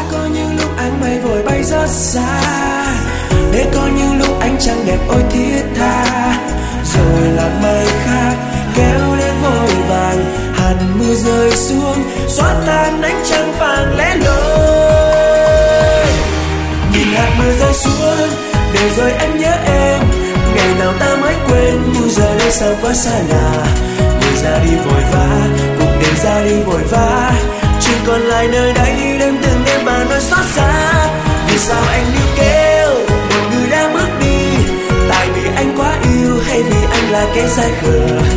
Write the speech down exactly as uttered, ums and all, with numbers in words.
có những lúc anh mây vội bay rất xa, để có những lúc ánh trăng đẹp ôi thiết tha. Rồi làn mây khác kéo đến vội vàng, hạt mưa rơi xuống xóa tan ánh trăng vàng lẻ loi. Nhìn hạt mưa rơi xuống để rồi anh nhớ em, ngày nào ta mới quên nhưng giờ đây sao quá xa lạ. Người ra đi vội vã, cuộc đời ra đi vội vã, chỉ còn lại nơi đây đêm từng đêm và nỗi xót xa. Vì sao anh níu kéo một người đang bước đi, tại vì anh quá yêu hay vì anh là kẻ sai khờ?